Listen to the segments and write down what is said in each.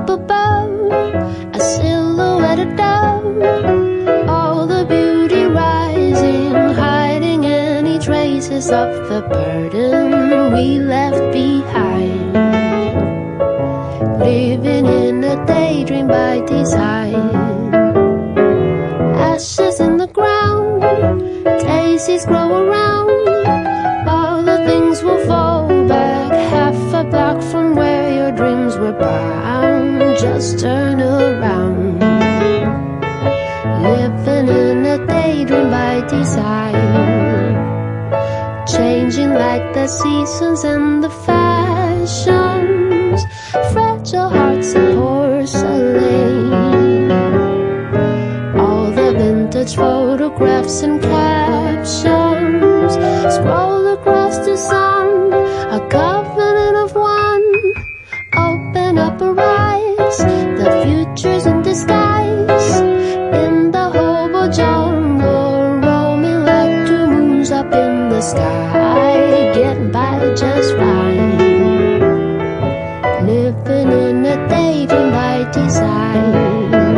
up above, a silhouette of dove, all the beauty rising, hiding any traces of the burden we left behind. Living in a daydream by design. Ashes in the ground, daisies grow around, all the things will fall back, half a block from where your dreams were bound. Just turn around. Living in a daydream by design, changing like the seasons and the fashions, fragile hearts of porcelain. All the vintage photographs and captions scroll across the sun, a covenant of one. Open up our eyes, the future's in disguise. In the hobo jungle, roaming like two moons up in the sky, getting by just fine. Living in a daydream by design.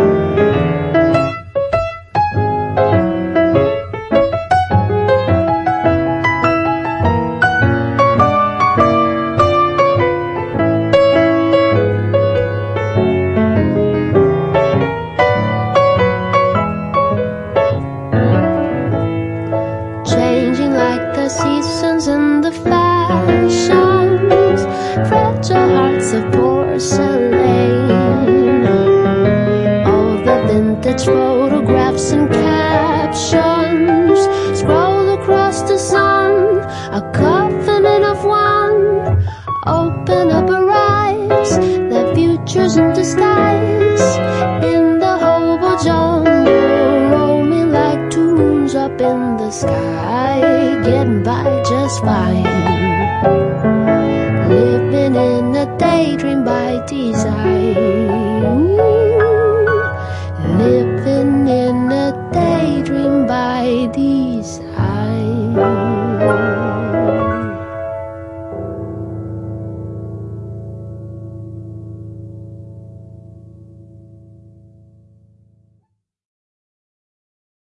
Changing like the seasons and the fashions, fragile hearts of porcelain. All the vintage photographs and captions scroll across the sun, a covenant of one. Open up our eyes, the future's in disguise. In the hobo jungle, roaming like two moons up in the sky, getting by just fine. Living in a daydream by design.